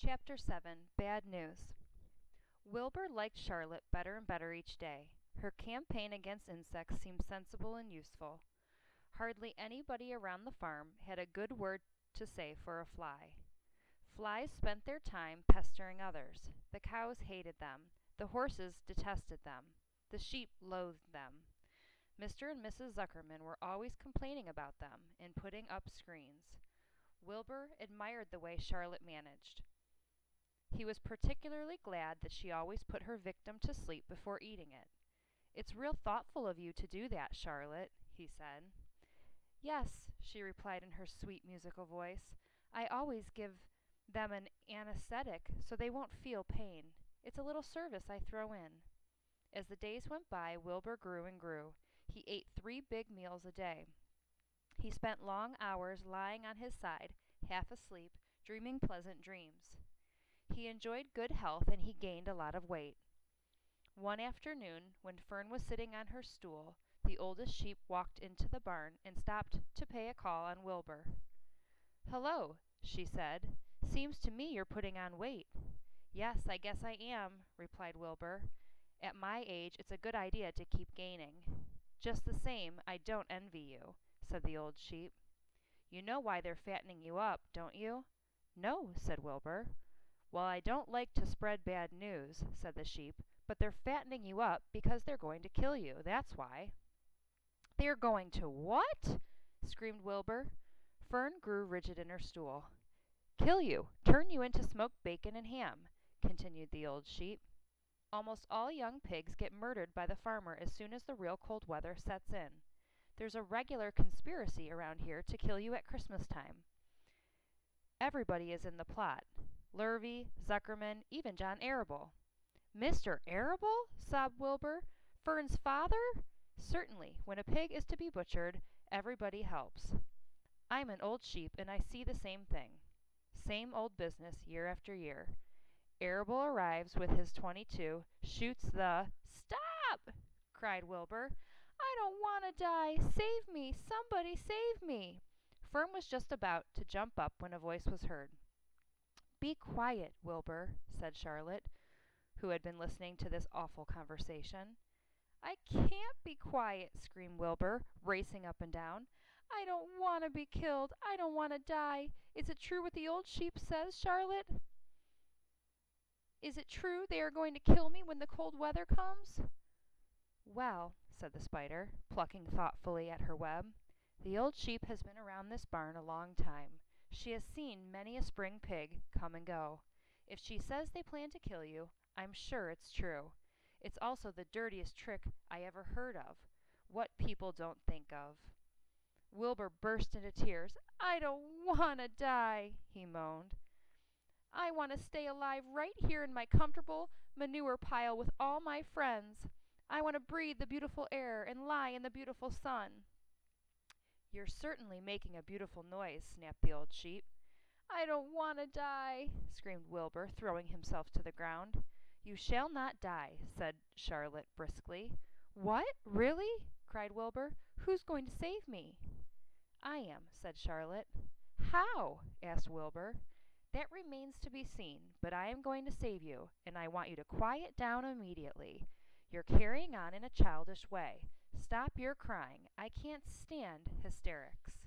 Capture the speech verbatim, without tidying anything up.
Chapter seven. Bad News. Wilbur liked Charlotte better and better each day. Her campaign against insects seemed sensible and useful. Hardly anybody around the farm had a good word to say for a fly. Flies spent their time pestering others. The cows hated them. The horses detested them. The sheep loathed them. Mister and Missus Zuckerman were always complaining about them and putting up screens. Wilbur admired the way Charlotte managed. He was particularly glad that she always put her victim to sleep before eating it. "It's real thoughtful of you to do that, Charlotte," he said. "Yes," she replied in her sweet musical voice. "I always give them an anesthetic so they won't feel pain. It's a little service I throw in." As the days went by, Wilbur grew and grew. He ate three big meals a day. He spent long hours lying on his side, half asleep, dreaming pleasant dreams. He enjoyed good health and he gained a lot of weight. One afternoon, when Fern was sitting on her stool, the oldest sheep walked into the barn and stopped to pay a call on Wilbur. "Hello," she said. "Seems to me you're putting on weight." "Yes, I guess I am," replied Wilbur. "At my age, it's a good idea to keep gaining." "Just the same, I don't envy you," said the old sheep. "You know why they're fattening you up, don't you?" "No," said Wilbur. "Well, I don't like to spread bad news," said the sheep, "but they're fattening you up because they're going to kill you, that's why." "They're going to what?" screamed Wilbur. Fern grew rigid in her stool. "Kill you, turn you into smoked bacon and ham," continued the old sheep. "Almost all young pigs get murdered by the farmer as soon as the real cold weather sets in. There's a regular conspiracy around here to kill you at Christmas time. Everybody is in the plot. Lurvy, Zuckerman, even John Arable." "Mister Arable?" sobbed Wilbur. "Fern's father?" "Certainly. When a pig is to be butchered, everybody helps. I'm an old sheep, and I see the same thing. Same old business, year after year. Arable arrives with his twenty-two, shoots the—" "Stop!" cried Wilbur. "I don't want to die. Save me! Somebody save me!" Fern was just about to jump up when a voice was heard. "Be quiet, Wilbur," said Charlotte, who had been listening to this awful conversation. "I can't be quiet," screamed Wilbur, racing up and down. "I don't want to be killed. I don't want to die. Is it true what the old sheep says, Charlotte? Is it true they are going to kill me when the cold weather comes?" "Well," said the spider, plucking thoughtfully at her web, "the old sheep has been around this barn a long time. She has seen many a spring pig come and go. If she says they plan to kill you, I'm sure it's true. It's also the dirtiest trick I ever heard of. What people don't think of." Wilbur burst into tears. "I don't want to die," he moaned. "I want to stay alive right here in my comfortable manure pile with all my friends. I want to breathe the beautiful air and lie in the beautiful sun." "You're certainly making a beautiful noise," snapped the old sheep. "I don't want to die," screamed Wilbur, throwing himself to the ground. "You shall not die," said Charlotte briskly. "What? Really?" cried Wilbur. "Who's going to save me?" "I am," said Charlotte. "How?" asked Wilbur. "That remains to be seen, but I am going to save you, and I want you to quiet down immediately. You're carrying on in a childish way. Stop your crying. I can't stand hysterics."